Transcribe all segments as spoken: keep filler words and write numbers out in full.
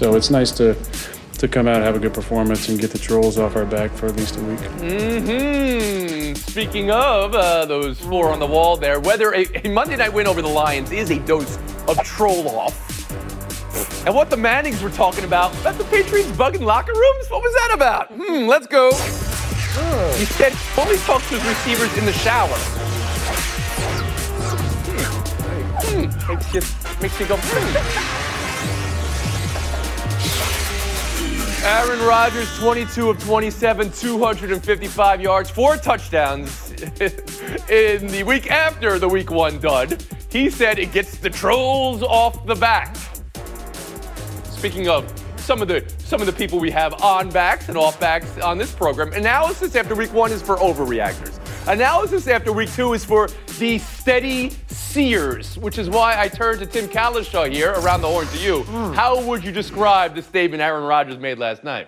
So it's nice to to come out, have a good performance, and get the trolls off our back for at least a week. Mm-hmm. Speaking of uh, those four on the wall there, whether a, a Monday night win over the Lions is a dose of troll off, and what the Mannings were talking about, about the Patriots bugging locker rooms, what was that about? Hmm, let's go. Oh. He said he only talks to his receivers in the shower. Hmm. Hmm. Makes you, makes you go, hmm. Aaron Rodgers, twenty-two of twenty-seven, two hundred fifty-five yards, four touchdowns in the week after the week one dud. He said it gets the trolls off the back. Speaking of some of the some of the people we have on backs and off backs on this program, analysis after week one is for overreactors. Analysis after week two is for the steady seers, which is why I turned to Tim Cowlishaw here, around the horn to you. Mm. How would you describe the statement Aaron Rodgers made last night?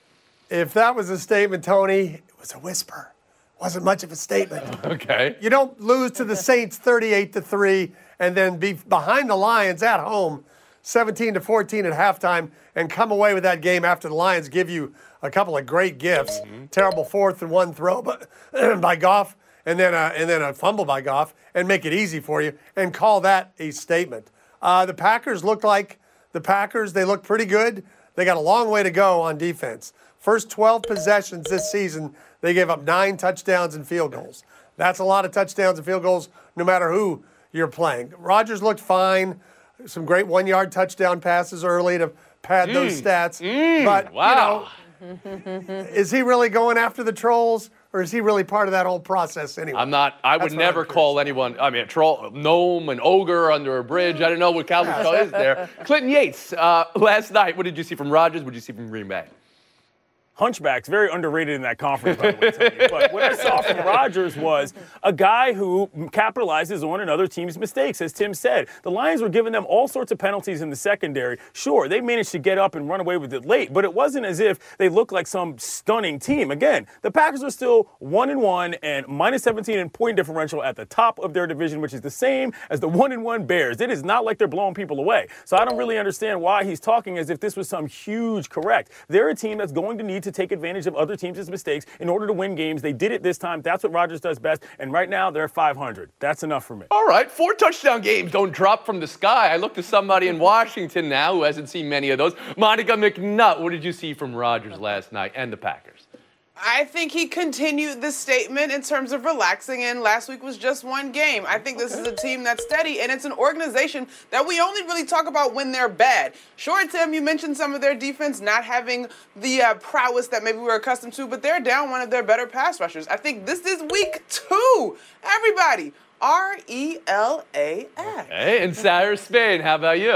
If that was a statement, Tony, it was a whisper. Wasn't much of a statement. Okay. You don't lose to the Saints thirty-eight to three and then be behind the Lions at home seventeen to fourteen at halftime and come away with that game after the Lions give you a couple of great gifts. Mm-hmm. Terrible fourth and one throw by, by Goff, and then a, and then a fumble by Goff, and make it easy for you, and call that a statement. Uh, the Packers looked like the Packers. They look pretty good. They got a long way to go on defense. First twelve possessions this season, they gave up nine touchdowns and field goals. That's a lot of touchdowns and field goals no matter who you're playing. Rodgers looked fine. Some great one-yard touchdown passes early to pad mm. those stats. Mm. But, wow. you know, is he really going after the trolls, or is he really part of that whole process anyway? I'm not. I That's would never call anyone, I mean, a troll, gnome, an ogre under a bridge. I don't know what Cowlishaw is there. Clinton Yates, uh, last night, what did you see from Rodgers? What did you see from Green Bay? Hunchback's very underrated in that conference, by the way, Tony. But what I saw from Rodgers was a guy who capitalizes on another team's mistakes, as Tim said. The Lions were giving them all sorts of penalties in the secondary. Sure, they managed to get up and run away with it late, but it wasn't as if they looked like some stunning team. Again, the Packers are still one and one and minus seventeen in point differential at the top of their division, which is the same as the one and one Bears. It is not like they're blowing people away. So I don't really understand why he's talking as if this was some huge correct. They're a team that's going to need to take advantage of other teams' mistakes in order to win games. They did it this time. That's what Rodgers does best. And right now, they're five hundred. That's enough for me. All right. Four touchdown games don't drop from the sky. I look to somebody in Washington now who hasn't seen many of those. Monica McNutt, what did you see from Rodgers last night and the Packers? I think he continued this statement in terms of relaxing, and last week was just one game. I think this okay. is a team that's steady, and it's an organization that we only really talk about when they're bad. Sure, Tim, you mentioned some of their defense not having the uh, prowess that maybe we're accustomed to, but they're down one of their better pass rushers. I think this is week two. Everybody, R E L A X. Okay, and Sarah Spain, how about you?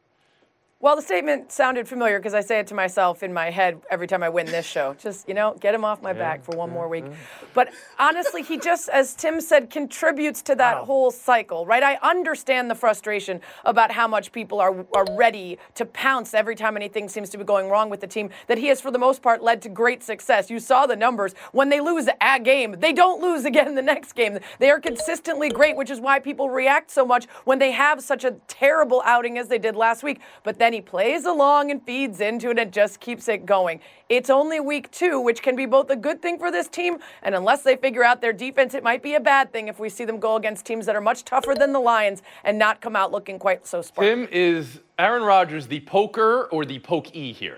Well, the statement sounded familiar because I say it to myself in my head every time I win this show. Just, you know, get him off my yeah, back for one yeah, more week. Yeah. But honestly, he just, as Tim said, contributes to that wow. whole cycle, right? I understand the frustration about how much people are, are ready to pounce every time anything seems to be going wrong with the team, that he has, for the most part, led to great success. You saw the numbers. When they lose a game, they don't lose again the next game. They are consistently great, which is why people react so much when they have such a terrible outing as they did last week. But then he plays along and feeds into it and just keeps it going. It's only week two, which can be both a good thing for this team, and unless they figure out their defense, it might be a bad thing if we see them go against teams that are much tougher than the Lions and not come out looking quite so sparkly. Tim, is Aaron Rodgers the poker or the pokey here?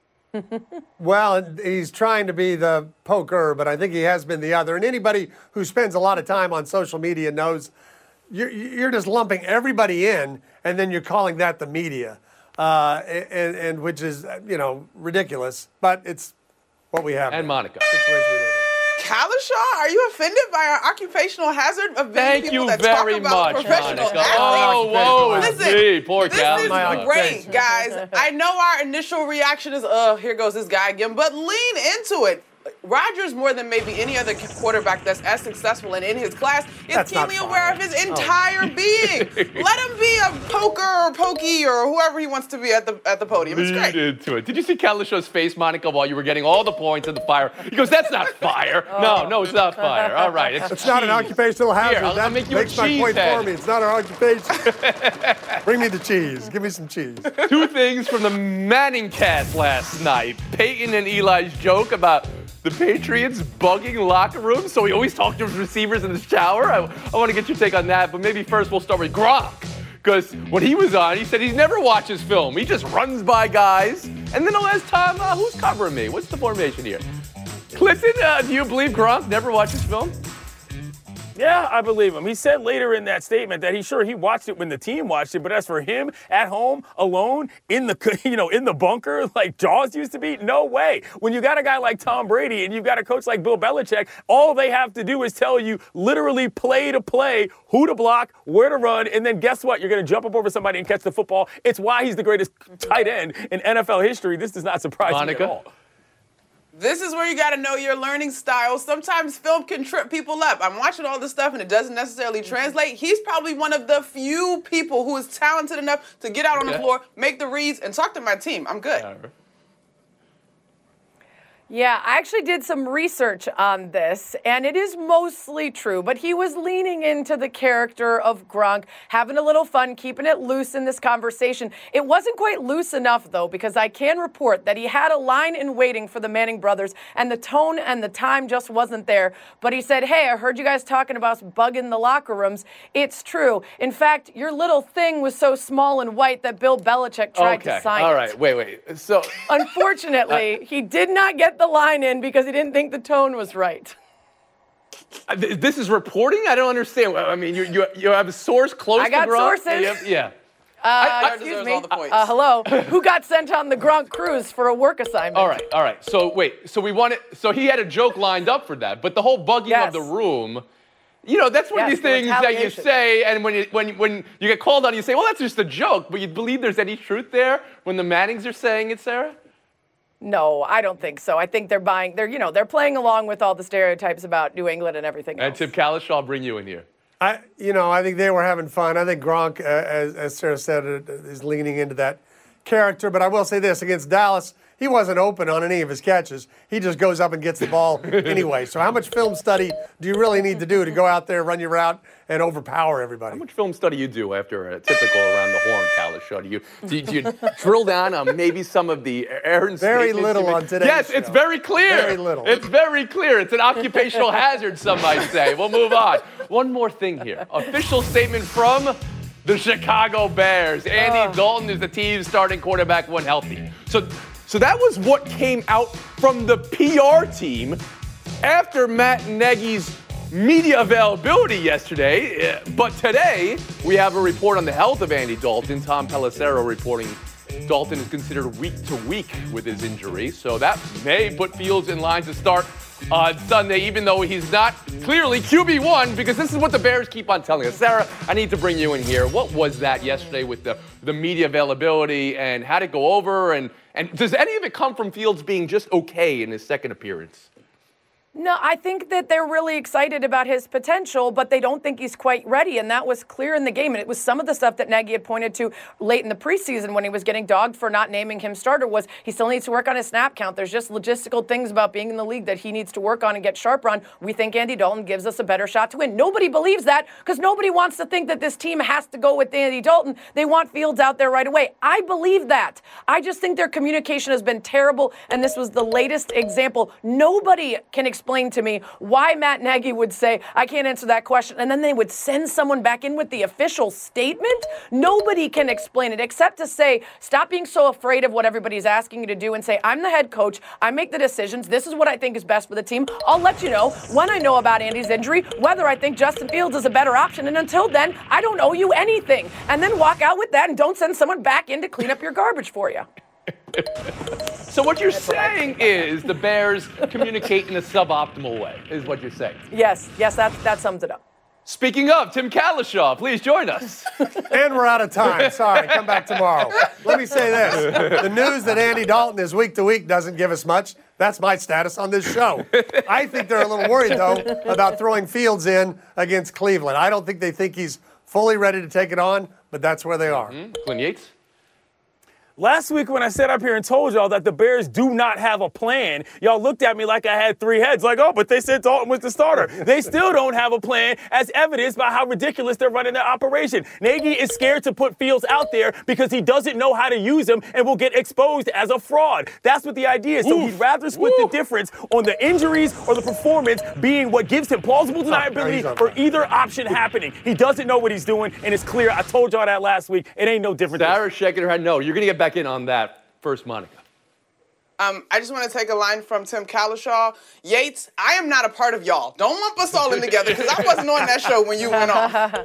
Well, he's trying to be the poker, but I think he has been the other. And anybody who spends a lot of time on social media knows you're, you're just lumping everybody in, and then you're calling that the media. Uh, and, and which is, you know, ridiculous, but it's what we have. And now. Monica. Cowlishaw, are you offended by our occupational hazard of being people that talk about much, professional Monica. athletes? Oh, whoa, Listen, me, poor this Cal. is great, guys. I know our initial reaction is, oh, here goes this guy again, but lean into it. Rodgers, more than maybe any other quarterback that's as successful and in his class, is That's not keenly fine. aware of his entire being. Let him be a poker or pokey or whoever he wants to be at the at the podium. It's Lead great. into it. Did you see Kalishaw's face, Monica, while you were getting all the points in the fire? He goes, "That's not fire." No, no, it's not fire. All right, it's, It's not an cheese. occupational hazard. Here, I'll- that I'll make you a makes my cheese point head. for me. It's not an occupation. Bring me the cheese. Give me some cheese. Two things from the Manning cast last night. Peyton and Eli's joke about the Patriots bugging locker rooms, so he always talked to his receivers in the shower. I, I want to get your take on that, but maybe first we'll start with Gronk. Because when he was on, he said he's never watches film. He just runs by guys. And then he'll ask Tom, uh, who's covering me? What's the formation here? Clifton, uh, do you believe Gronk never watches film? Yeah, I believe him. He said later in that statement that he's sure he watched it when the team watched it, but as for him at home, alone, in the you know in the bunker like Jaws used to be, no way. When you got a guy like Tom Brady and you've got a coach like Bill Belichick, all they have to do is tell you literally play to play, who to block, where to run, and then guess what? You're going to jump up over somebody and catch the football. It's why he's the greatest tight end in N F L history. This does not surprise Monica? me at all. This is where you got to know your learning style. Sometimes film can trip people up. I'm watching all this stuff and it doesn't necessarily translate. He's probably one of the few people who is talented enough to get out on the Okay. floor, make the reads, and talk to my team. I'm good. Yeah, I actually did some research on this, and it is mostly true, but he was leaning into the character of Gronk, having a little fun, keeping it loose in this conversation. It wasn't quite loose enough, though, because I can report that he had a line in waiting for the Manning brothers, and the tone and the time just wasn't there. But he said, hey, I heard you guys talking about bugging the locker rooms. It's true. In fact, your little thing was so small and white that Bill Belichick tried Okay, to sign all it. right, wait, wait. So, Unfortunately, he did not get the line in because he didn't think the tone was right. uh, th- this is reporting? I don't understand. I mean, you you, you have a source close I got to Gronk? sources. You have- yeah. Uh, Excuse excuse me. me. All the points. Uh, hello. Who got sent on the Gronk cruise for a work assignment? All right, all right. So wait, so we wanted, so he had a joke lined up for that, but the whole bugging Yes. of the room, you know, that's one of Yes, these the things that you retaliation. say, and when you, when when you get called on, you say, well, that's just a joke. But you believe there's any truth there when the Mannings are saying it, Sarah? No, I don't think so. I think they're buying. They're you know they're playing along with all the stereotypes about New England and everything And else. Tim Kalish, I'll bring you in here. I, you know, I think they were having fun. I think Gronk, uh, as, as Sarah said, uh, is leaning into that character. But I will say this, against Dallas, he wasn't open on any of his catches. He just goes up and gets the ball anyway. So how much film study do you really need to do to go out there, run your route, and overpower everybody? How much film study you do after a typical around the horn, Kalish? Do you, do you, do you drill down on maybe some of the errand Very statements little you make? on today's Yes, it's show. very clear. Very little. It's very clear. It's an occupational hazard, some might say. We'll move on. One more thing here. Official statement from the Chicago Bears. Andy Dalton is the team's starting quarterback when healthy. So, so that was what came out from the P R team after Matt Nagy's media availability yesterday. Uh, But today, we have a report on the health of Andy Dalton. Tom Pelissero reporting Dalton is considered week to week with his injury. So that may put Fields in line to start on Sunday, even though he's not clearly Q B one, because this is what the Bears keep on telling us. Sarah, I need to bring you in here. What was that yesterday with the, the media availability, and how did it go over? And, and does any of it come from Fields being just okay in his second appearance? No, I think that they're really excited about his potential, but they don't think he's quite ready, and that was clear in the game. And it was some of the stuff that Nagy had pointed to late in the preseason when he was getting dogged for not naming him starter was he still needs to work on his snap count. There's just logistical things about being in the league that he needs to work on and get sharp on. We think Andy Dalton gives us a better shot to win. Nobody believes that because nobody wants to think that this team has to go with Andy Dalton. They want Fields out there right away. I believe that. I just think their communication has been terrible, and this was the latest example. Nobody can explain Explain to me why Matt Nagy would say, I can't answer that question, and then they would send someone back in with the official statement. Nobody can explain it except to say, stop being so afraid of what everybody's asking you to do and say, I'm the head coach, I make the decisions, this is what I think is best for the team. I'll let you know when I know about Andy's injury, whether I think Justin Fields is a better option, and until then, I don't owe you anything. And then walk out with that and don't send someone back in to clean up your garbage for you. So what you're saying is the Bears communicate in a suboptimal way, is what you're saying. Yes, yes, that, that sums it up. Speaking of, Tim Kalishaw, please join us. And we're out of time. Sorry, come back tomorrow. Let me say this. The news that Andy Dalton is week to week doesn't give us much. That's my status on this show. I think they're a little worried, though, about throwing Fields in against Cleveland. I don't think they think he's fully ready to take it on, but that's where they are. Mm-hmm. Clint Yates? Last week when I sat up here and told y'all that the Bears do not have a plan, y'all looked at me like I had three heads. Like, oh, but they said Dalton was the starter. They still don't have a plan, as evidenced by how ridiculous they're running their operation. Nagy is scared to put Fields out there because he doesn't know how to use him and will get exposed as a fraud. That's what the idea is. So Oof. he'd rather split Oof. the difference on the injuries or the performance being what gives him plausible deniability oh, no, for either option happening. He doesn't know what he's doing, and it's clear. I told y'all that last week. It ain't no different. Sarah's shaking her head no. You're going to get back in on that first, Monica. Um, I just want to take a line from Tim Kalishaw. Yates, I am not a part of y'all. Don't lump us all in together because I wasn't on that show when you went off.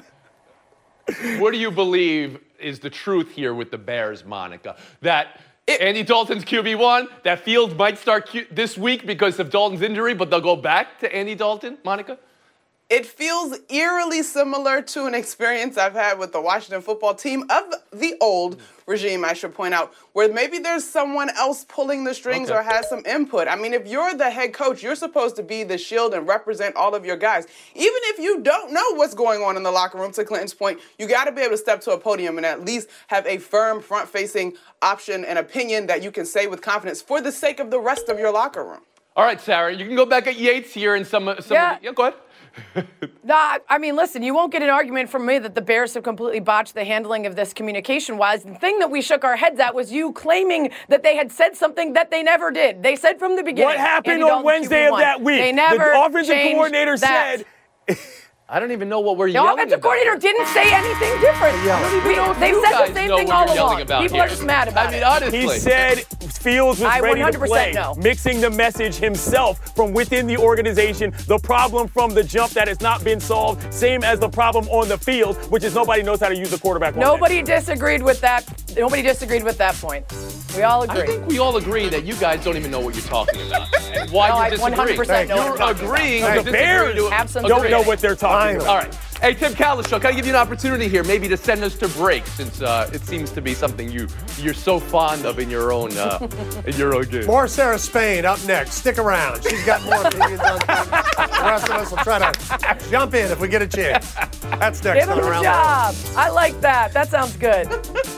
What do you believe is the truth here with the Bears, Monica? That it, Andy Dalton's Q B one, that Fields might start Q- this week because of Dalton's injury, but they'll go back to Andy Dalton, Monica? It feels eerily similar to an experience I've had with the Washington football team of the old regime, I should point out, where maybe there's someone else pulling the strings okay. or has some input. I mean, if you're the head coach, you're supposed to be the shield and represent all of your guys. Even if you don't know what's going on in the locker room, to Clinton's point, you got to be able to step to a podium and at least have a firm front-facing option and opinion that you can say with confidence for the sake of the rest of your locker room. All right, Sarah, you can go back at Yates here and some, some yeah. of the, yeah, go ahead. Nah, I mean, listen, you won't get an argument from me that the Bears have completely botched the handling of this communication-wise. The thing that we shook our heads at was you claiming that they had said something that they never did. They said from the beginning. What happened on Wednesday of that week? They never The offensive coordinator that. said... I don't even know what we're the yelling about. The offensive coordinator didn't say anything different. I don't even we, know if they've you said guys the same know thing what all you're yelling along. about People here. are just mad about I mean, it. honestly. He said Fields was I ready to play, know. mixing the message himself from within the organization. The problem from the jump that has not been solved, same as the problem on the field, which is nobody knows how to use the quarterback. Nobody disagreed with that. Nobody disagreed with that point. We all agree. I think we all agree that you guys don't even know what you're talking about and why no, you I disagree. one hundred percent know You're agreeing. The Bears don't know what they're talking about. All right. Hey, Tim Kalishaw, can I give you an opportunity here maybe to send us to break since uh, it seems to be something you, you're so fond of in your own uh, in your own game. More Sarah Spain up next. Stick around. She's got more opinions on things. The rest of us will try to jump in if we get a chance. That's next Give him on Around a job. I like that. That sounds good.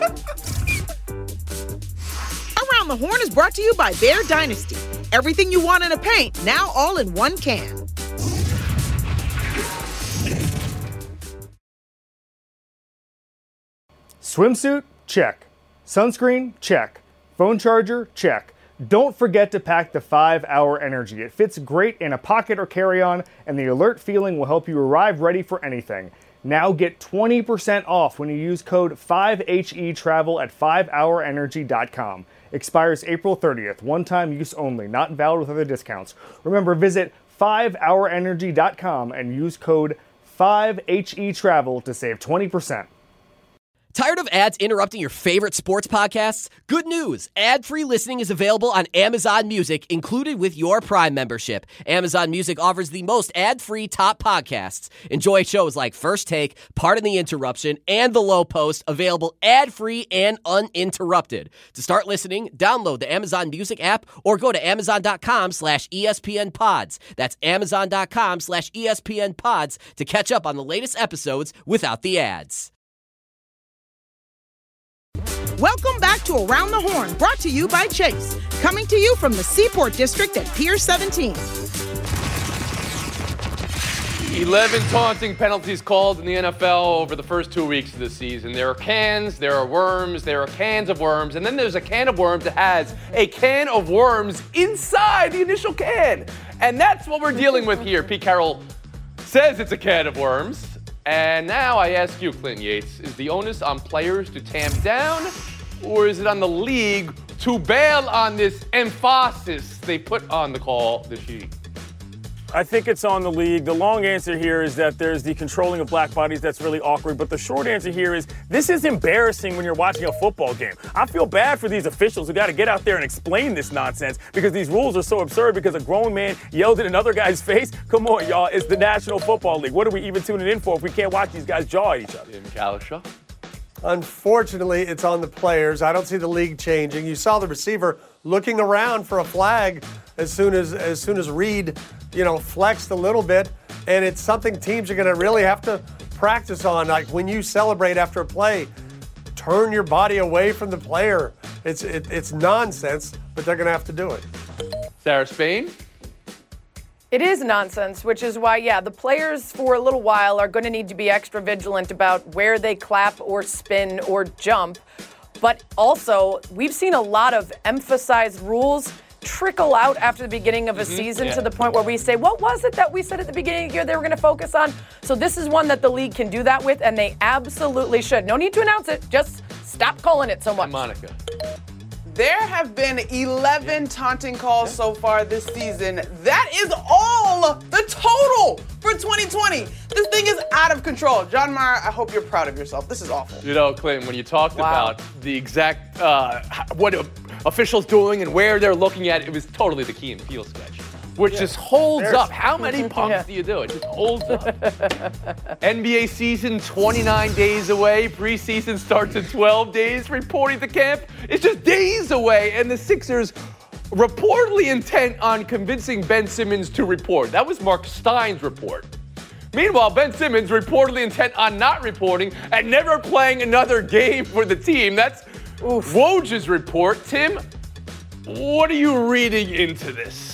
Around the Horn is brought to you by Bear Dynasty. Everything you want in a paint, now all in one can. Swimsuit? Check. Sunscreen? Check. Phone charger? Check. Don't forget to pack the five hour Energy. It fits great in a pocket or carry-on, and the alert feeling will help you arrive ready for anything. Now get twenty percent off when you use code five H E travel at five hour energy dot com. Expires April thirtieth. One-time use only. Not valid with other discounts. Remember, visit five hour energy dot com and use code five H E travel to save twenty percent. Tired of ads interrupting your favorite sports podcasts? Good news! Ad-free listening is available on Amazon Music, included with your Prime membership. Amazon Music offers the most ad-free top podcasts. Enjoy shows like First Take, Pardon the Interruption, and The Low Post, available ad-free and uninterrupted. To start listening, download the Amazon Music app or go to amazon.com slash ESPN pods. That's amazon.com slash ESPN pods to catch up on the latest episodes without the ads. Welcome back to Around the Horn, brought to you by Chase. Coming to you from the Seaport District at Pier seventeen. eleven taunting penalties called in the N F L over the first two weeks of the season. There are cans, there are worms, there are cans of worms, and then there's a can of worms that has a can of worms inside the initial can. And that's what we're dealing with here. Pete Carroll says it's a can of worms. And now I ask you, Clint Yates, is the onus on players to tamp down, or is it on the league to bail on this emphasis they put on the call this year? I think it's on the league. The long answer here is that there's the controlling of black bodies that's really awkward. But the short answer here is this is embarrassing when you're watching a football game. I feel bad for these officials who got to get out there and explain this nonsense because these rules are so absurd because a grown man yelled in another guy's face. Come on, y'all. It's the National Football League. What are we even tuning in for if we can't watch these guys jaw at each other? Tim Kalishaw. Unfortunately, it's on the players. I don't see the league changing. You saw the receiver looking around for a flag as soon as as soon as Reed, you know, flexed a little bit, and it's something teams are going to really have to practice on. Like when you celebrate after a play, turn your body away from the player. It's it, it's nonsense, but they're going to have to do it. Sarah Spain. It is nonsense, which is why, yeah, the players for a little while are going to need to be extra vigilant about where they clap or spin or jump. But also, we've seen a lot of emphasized rules trickle out after the beginning of a mm-hmm. season yeah. to the point where we say, what was it that we said at the beginning of the year they were going to focus on? So this is one that the league can do that with, and they absolutely should. No need to announce it. Just stop calling it so much. And Monica. There have been eleven taunting calls so far this season. That is all the total for twenty twenty. This thing is out of control. John Mara, I hope you're proud of yourself. This is awful. You know, Clinton, when you talked wow. about the exact, uh, what officials doing and where they're looking at, it was totally the Key and Peele sketch. Which yeah. just holds There's, up. How many pumps yeah. do you do? It just holds up. N B A season twenty-nine days away. Preseason starts in twelve days. Reporting to camp is just days away. And the Sixers reportedly intent on convincing Ben Simmons to report. That was Mark Stein's report. Meanwhile, Ben Simmons reportedly intent on not reporting and never playing another game for the team. That's Oof. Woj's report. Tim, what are you reading into this?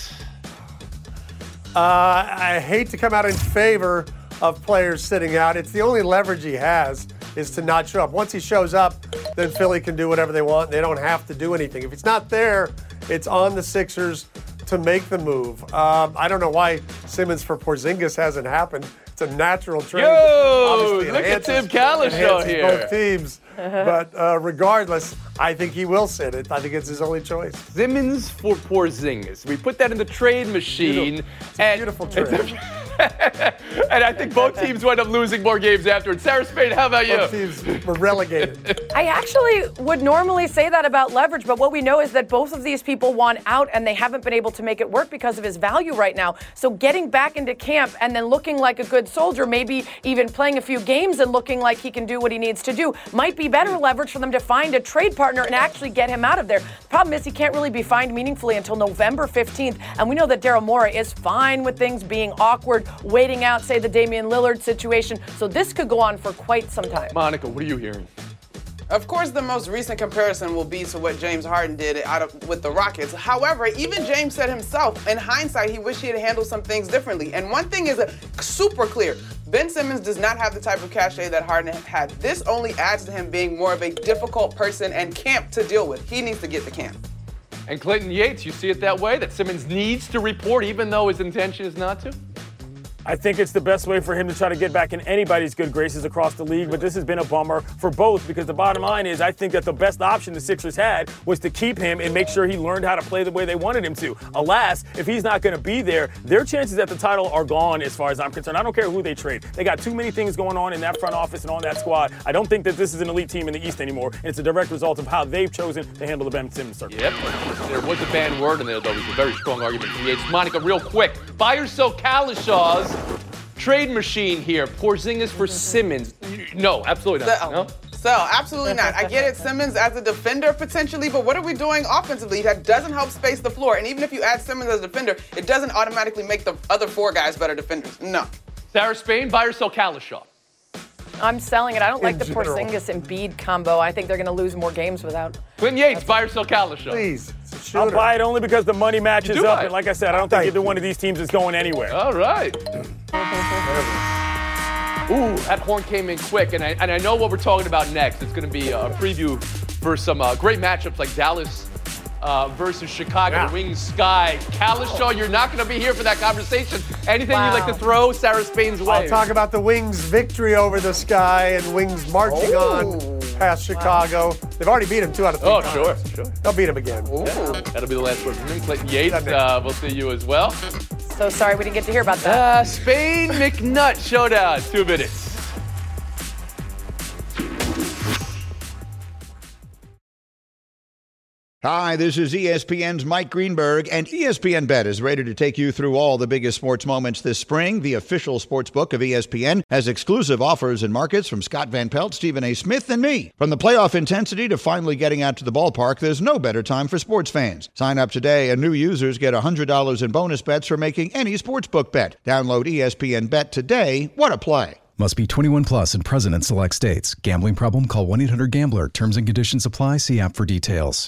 Uh, I hate to come out in favor of players sitting out. It's the only leverage he has is to not show up. Once he shows up, then Philly can do whatever they want. They don't have to do anything. If it's not there, it's on the Sixers to make the move. Um, I don't know why Simmons for Porzingis hasn't happened. It's a natural trade. Yo, look at Tim Kalishaw here. Both teams. But uh, regardless, I think he will sit it. I think it's his only choice. Simmons for Porzingis. We put that in the trade machine. Beautiful. It's a beautiful trade. And I think both teams wind up losing more games afterwards. Sarah Spain, how about you? Both teams were relegated. I actually would normally say that about leverage, but what we know is that both of these people want out, and they haven't been able to make it work because of his value right now. So getting back into camp and then looking like a good soldier, maybe even playing a few games and looking like he can do what he needs to do, might be better leverage for them to find a trade partner and actually get him out of there. The problem is he can't really be fined meaningfully until November fifteenth, and we know that Daryl Morey is fine with things being awkward, waiting out, say, the Damian Lillard situation. So this could go on for quite some time. Monica, what are you hearing? Of course, the most recent comparison will be to what James Harden did out of, with the Rockets. However, even James said himself, in hindsight, he wished he had handled some things differently. And one thing is uh, super clear. Ben Simmons does not have the type of cachet that Harden had. This only adds to him being more of a difficult person and camp to deal with. He needs to get the camp. And Clinton Yates, you see it that way, that Simmons needs to report even though his intention is not to? I think it's the best way for him to try to get back in anybody's good graces across the league, but this has been a bummer for both because the bottom line is I think that the best option the Sixers had was to keep him and make sure he learned how to play the way they wanted him to. Alas, if he's not going to be there, their chances at the title are gone as far as I'm concerned. I don't care who they trade. They got too many things going on in that front office and on that squad. I don't think that this is an elite team in the East anymore, and it's a direct result of how they've chosen to handle the Ben Simmons circle. Yep. There was a bad word in there, though. It was a very strong argument for Yates. Monica, real quick, buy or sell Kalishaw's trade machine here. Porzingis for Simmons. No, absolutely not. So, no? so absolutely not. I get it, Simmons as a defender potentially, but what are we doing offensively? That doesn't help space the floor. And even if you add Simmons as a defender, it doesn't automatically make the other four guys better defenders. No. Sarah Spain, buy or sell Kalishaw? I'm selling it. I don't In like the general. Porzingis Embiid combo. I think they're going to lose more games without. Clinton Yates, buy or sell Kalishaw? Please. It's a shooter. I'll buy it only because the money matches do up, buy it. and like I said, I don't think Thank either you. one of these teams is going anywhere. All right. Ooh, that horn came in quick, and I, and I know what we're talking about next. It's going to be a preview for some uh, great matchups like Dallas uh, versus Chicago, Yeah. Wings Sky. Kalishaw, you're not going to be here for that conversation. Anything Wow. you'd like to throw Sarah Spain's way? I'll talk about the Wings' victory over the Sky and Wings marching Oh. on past Chicago. They've already beat him two out of three Oh, times. sure, sure. They'll beat him again. That'll be the last word from him. Clinton Yates, That makes- uh, we'll see you as well. So sorry we didn't get to hear about that. Uh, Spain McNutt showdown, two minutes. Hi, this is E S P N's Mike Greenberg, and E S P N Bet is ready to take you through all the biggest sports moments this spring. The official sports book of E S P N has exclusive offers and markets from Scott Van Pelt, Stephen A. Smith, and me. From the playoff intensity to finally getting out to the ballpark, there's no better time for sports fans. Sign up today, and new users get one hundred dollars in bonus bets for making any sportsbook bet. Download E S P N Bet today. What a play. Must be twenty-one plus and present in select states. Gambling problem? Call one eight hundred gambler. Terms and conditions apply. See app for details.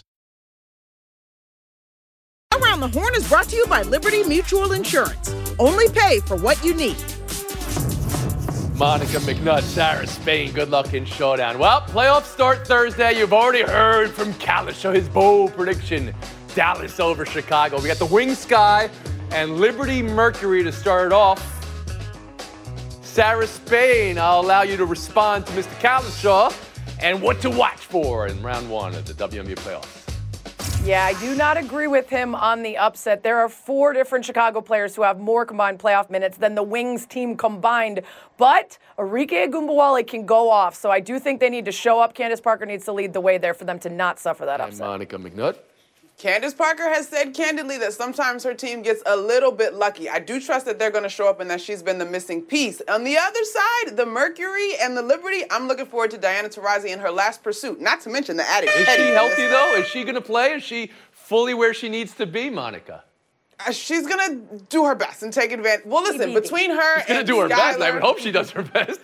Around the Horn is brought to you by Liberty Mutual Insurance. Only pay for what you need. Monica McNutt, Sarah Spain, good luck in showdown. Well, playoffs start Thursday. You've already heard from Kalisha, his bold prediction. Dallas over Chicago. We got the Wing Sky and Liberty Mercury to start it off. Sarah Spain, I'll allow you to respond to Mister Kalisha and what to watch for in round one of the W N B A playoffs. Yeah, I do not agree with him on the upset. There are four different Chicago players who have more combined playoff minutes than the Wings team combined. But Arike Ogunbowale can go off, so I do think they need to show up. Candace Parker needs to lead the way there for them to not suffer that And upset. Monica McNutt. Candace Parker has said candidly that sometimes her team gets a little bit lucky. I do trust that they're going to show up and that she's been the missing piece. On the other side, the Mercury and the Liberty, I'm looking forward to Diana Taurasi in her last pursuit, not to mention the added Is petty she in healthy, this though? one. Is she going to play? Is she fully where she needs to be, Monica? Uh, she's going to do her best and take advantage. Well, listen, between her She's going to and do her best. I Skylar would hope she does her best.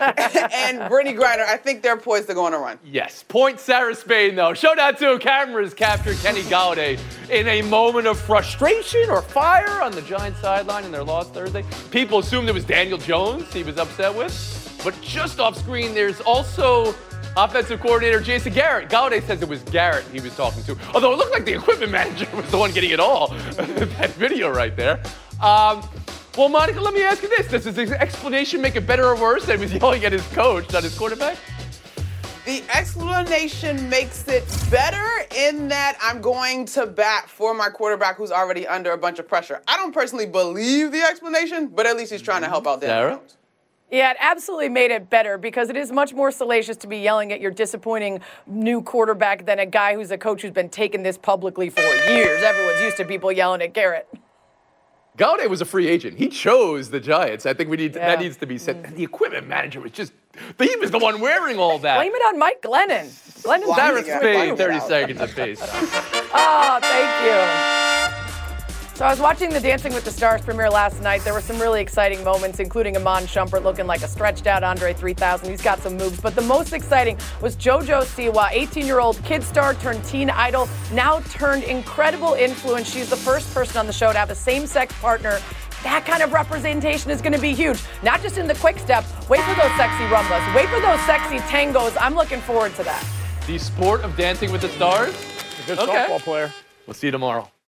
and Brittany Griner, I think they're poised to go on a run. Yes. Point Sarah Spain, though. Showdown two. Cameras captured Kenny Galladay in a moment of frustration or fire on the Giants sideline in their loss Thursday. People assumed it was Daniel Jones he was upset with. But just off screen, there's also offensive coordinator Jason Garrett. Galladay says it was Garrett he was talking to. Although it looked like the equipment manager was the one getting it all. That video right there. Um, well, Monica, let me ask you this. Does his explanation make it better or worse that he was yelling at his coach, not his quarterback? The explanation makes it better in that I'm going to bat for my quarterback who's already under a bunch of pressure. I don't personally believe the explanation, but at least he's trying to help out Daniel Sarah? Jones. Yeah, it absolutely made it better because it is much more salacious to be yelling at your disappointing new quarterback than a guy who's a coach who's been taking this publicly for years. Everyone's used to people yelling at Garrett. Galladay was a free agent. He chose the Giants. I think we need to, Yeah. that needs to be said. The equipment manager was just, he was the one wearing all that. Blame it on Mike Glennon. Glennon's Sarah doing it. Spain, thirty seconds apiece. Oh, thank you. So I was watching the Dancing with the Stars premiere last night. There were some really exciting moments, including Iman Shumpert looking like a stretched out Andre three thousand. He's got some moves. But the most exciting was JoJo Siwa, eighteen-year-old kid star turned teen idol, now turned incredible influence. She's the first person on the show to have a same-sex partner. That kind of representation is going to be huge. Not just in the quick step. Wait for those sexy rumbas. Wait for those sexy tangos. I'm looking forward to that. The sport of Dancing with the Stars? A good Okay. softball player. We'll see you tomorrow.